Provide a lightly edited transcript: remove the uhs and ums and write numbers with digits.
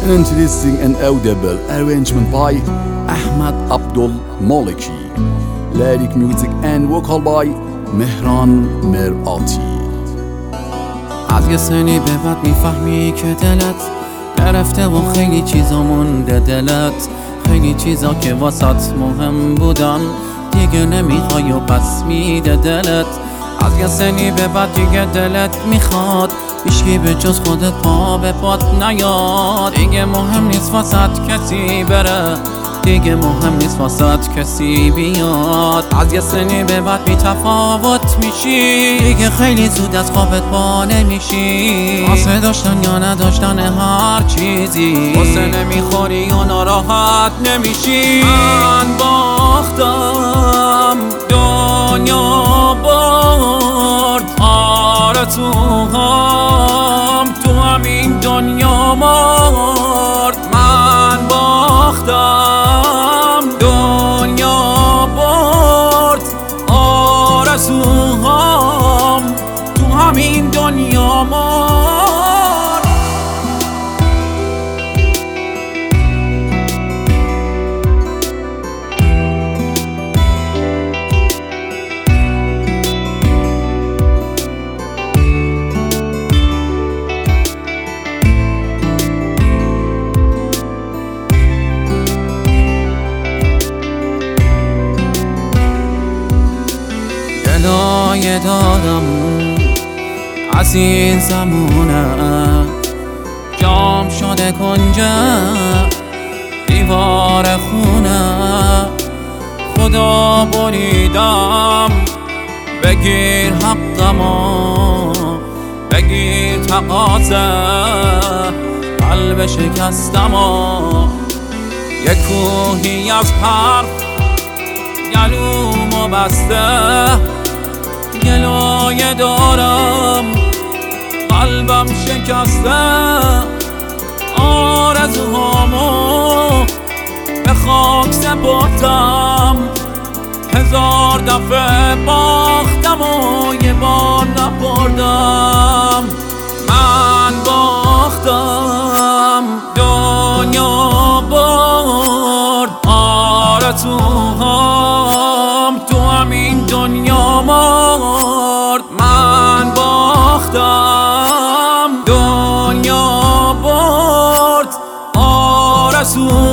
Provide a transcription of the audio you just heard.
An interesting and audible arrangement by Ahmad Abdul Maliki. Lyric music and vocal by Mehran Merati. از یه سنی به بعد میفهمی که دلت گرفته و خیلی چیزا مونده دلت، خیلی چیزا که واسط مهم بودن دیگه نمیخوای و پس میده دلت. از یه سنی به بعد دیگه دلت میخواد هیچکی به جز خودت پا به پات نیاد. دیگه مهم نیست واسط کسی بره، دیگه مهم نیست واسط کسی بیاد. از یه سنی به بعد بی تفاوت میشی، دیگه خیلی زود از خوابت پا نمیشی. واسه داشتن یا نداشتن هر چیزی واسه نمیخوری و ناراحت نمیشی. من باختم دنیا برد آرزوهام تو همین دنیا مرد. من باختم دنیا برد آرزوهام تو همین دنیا مرد. گلایه دارم از این زمونه، جام شده کنجه دیوار خونه. خدا بریدم بگیر حقمو، بگیر تقاضا قلب شکستمو. یک کوهی از حرف گلومو بسته، گلایه دارم قلبم شکسته. آرزوهامو به خاک سپردم، هزار دفعه باختم و یه بار نبردم. من باختم دنیا برد آرزوهام تو همین دنیا مرد. من باختم دنیا برد آرزوهام